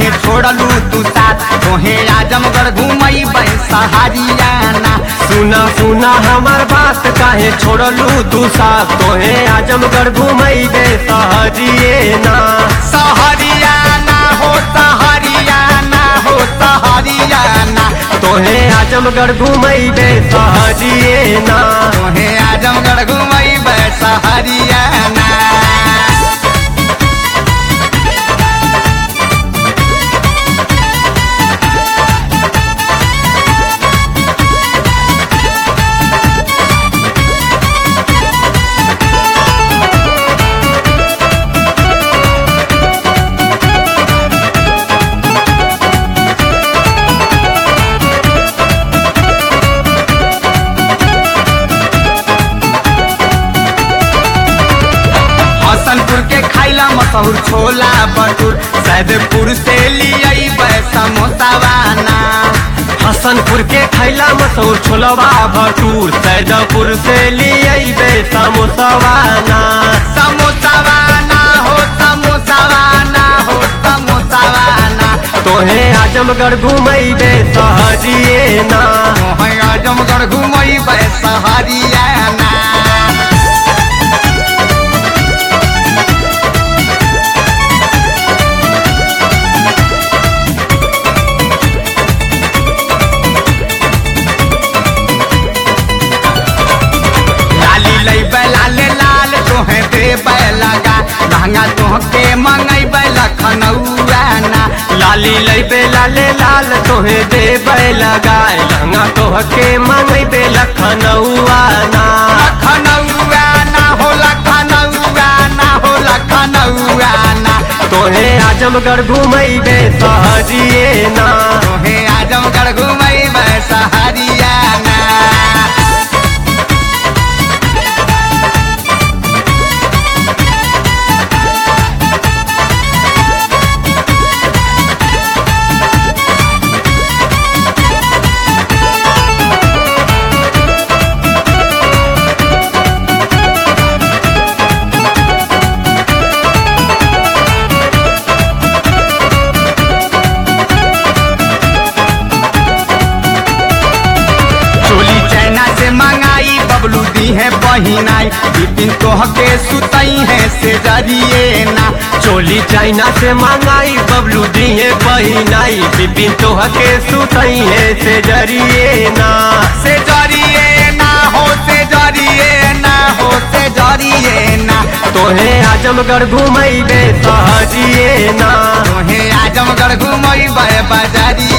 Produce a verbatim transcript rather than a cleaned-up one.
काहे छोड़लू तू साथ तोहे आजमगढ़ घूमई सहारियाना। सुना सुना हमार बात काहे छोड़लू तू साथ तोहे आजमगढ़ घूमई बे सहरियाना। सहरियाना हो सहरियाना हो सहरियाना तोहे आजमगढ़ घूमई बे सहरियाना। तोहे आजमगढ़ घूमई सहरियाना। हसनपुर के खाइला मशहूर छोला भटूर सैदपुर से लियई समोसावाना। हसनपुर के खैला मशहूर छोलवा भटूर सैदपुर से लियई बे समोसावाना। समोसावाना हो समोसावाना हो समोसावाना तोहे आजमगढ़ घूमई बे सहरियाना। तोहे आजमगढ़ घूमई सहरियाना। लाले लाल तोहे देबै लगा लहंगा तोहके मंगैबै लखनऊआना। लाली लैबे लाले लाल तोहे देबै लगा लहंगा तोहके मंगैबे लखनऊआना। लखनऊआना हो लखनऊआना हो लखनऊआना तोहे आजमगढ़ घूमई बे सहरियाना। तोहे आजमगढ़ घूमई सहरियाना। मंगाई बबलू दी है बहिनाई बिपिन तोहके सुतई है से जरिएना। चोली चाइना से मंगाई बबलू दी है बहिनाई बिपिन तोहके सुतई है से जरिएना। से जरिएना हो से जरिएना हो से जरिएना तोहे आजमगढ़ घूमई बे सहरियाना। तोहे आजमगढ़ घूमई बे बजरिए।